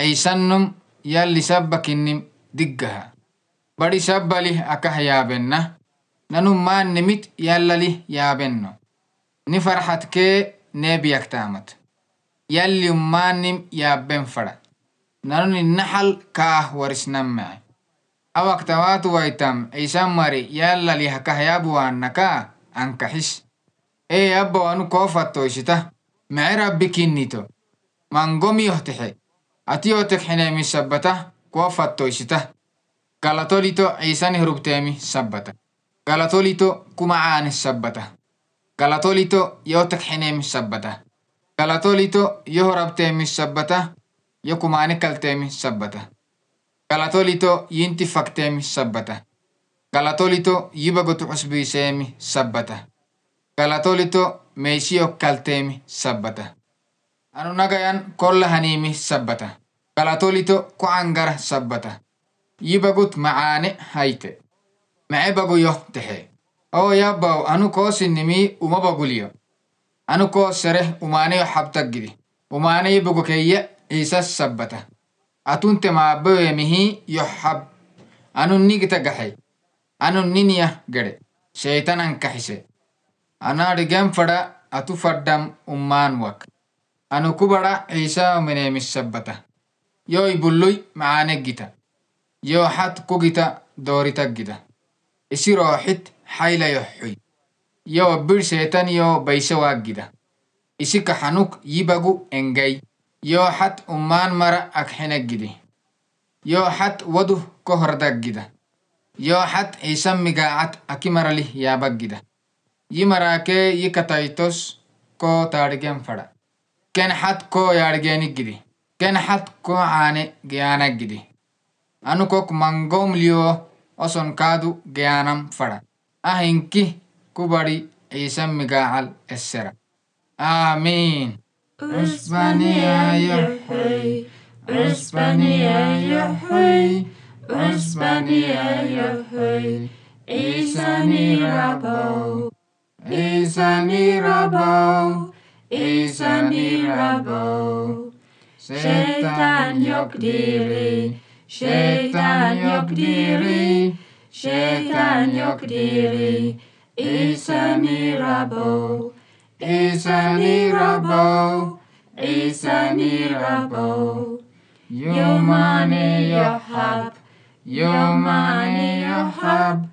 عيسانم يالي سبكنم دقها بدي سبله أكه يابنا ننم ما نمت يالله يابنو نفرحت كي نبيك تامت يالي مانم يابن فرد ننم النحل كاه ورسنم معي أوقتوات ويتم عيسان مري يالله هكه يابوانكا أنكحش إيه أبا أنو كوفت توشته معي ربك النيتو منقوم يهتحي أتيوتك حينامي سبته كوفت توشته قالتوليتو عيسان هربتامي سبته قالتوليتو كمعان السبته قالتوليتو يوتك حينامي سبته قالتوليتو يهربتامي سبته يكماني كالتامي سبته قالتوليتو ينتفكتامي سبته قالتوليتو يبغتو حسبي سامي سبته قالتوليتو ميشيو كالتامي سبته أنو نغيان كل هنيمي سبته قالتوليتو كوانغر سبته يبغت معاني هايته معي بغو يهتحي أو ياباو أنو كوس النمي وما بغوليو أنو كوس سره وماني حبتك جدي وماني يبغو كي إيساس سبته أتونت ما بوهمه يحب أنو نيجتا قحي أنو نينيا قري شيطان انكحسي أنا رجام فدا أتو فدام أمان وك أنو كبرا عيسى مني مسبته يو يبلوي معانك جتا يو حد كوجتا دورتك جتا إسي روحت حيلا يحوي يو بير شيطان يو بيسواك جتا إسي كحنوك يبغو انجي يو حد أمان مرا أكحنك جدي يو حد ودو كهردك جدا يو حد عيسى مقاعد أكمرله يابك جدا يمراكي يكتايتوس كو تارجين فدا كان حد كو يارجيني جدي كان حد كو عاني جيانا جدي أنو كوك منغوم ليو أصن كادو جيانم فدا أهنكي كبري عيسى مقاعد السرا آمين اسبانيا يحيي اسبانيا يحيي اسبانيا يحيي إيساني ربو إيساني ربو إيساني ربو شيطان يقديري شيطان يقديري شيطان يقديري إيساني ربو إيساني ربو إيساني ربو يوماني يحب يوماني يحب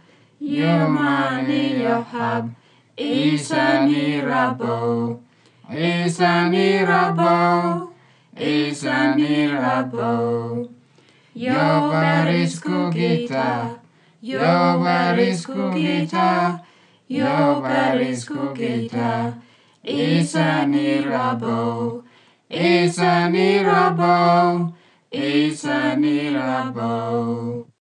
يوماني يحب إيساني ربو إيساني ربو إيساني ربو يو باريسكو جيتا يو باريسكو جيتا يو باريسكو جيتا إيساني ربو إيساني ربو إيساني ربو